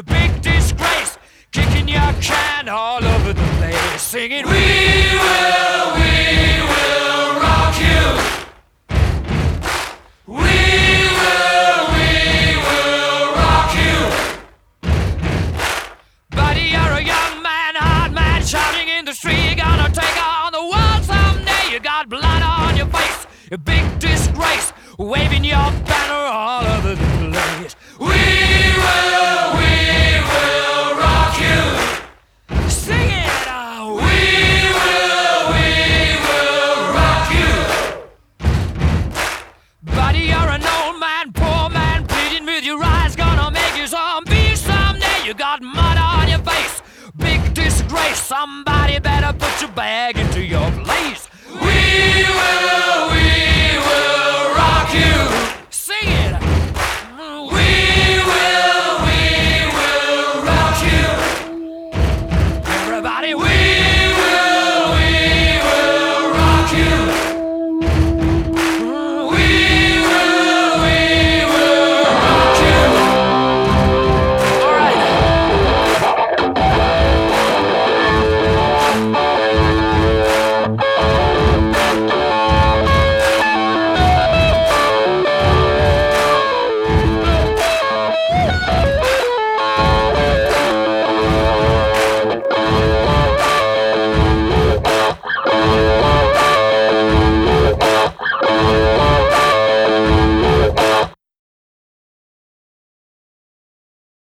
big disgrace, kicking your can all over the place, singing, we will rock you. We will rock you. Buddy, you're a young man, hard man, shouting in the street, you're gonna take on the world someday. You got blood on your face, a big disgrace, waving your banner all over the place. We will rock you. Sing it out. We will rock you. Buddy, you're an old man, poor man, pleading with your eyes, gonna make you zombie someday. You got mud on your face, big disgrace, somebody better put your bag into your place. We will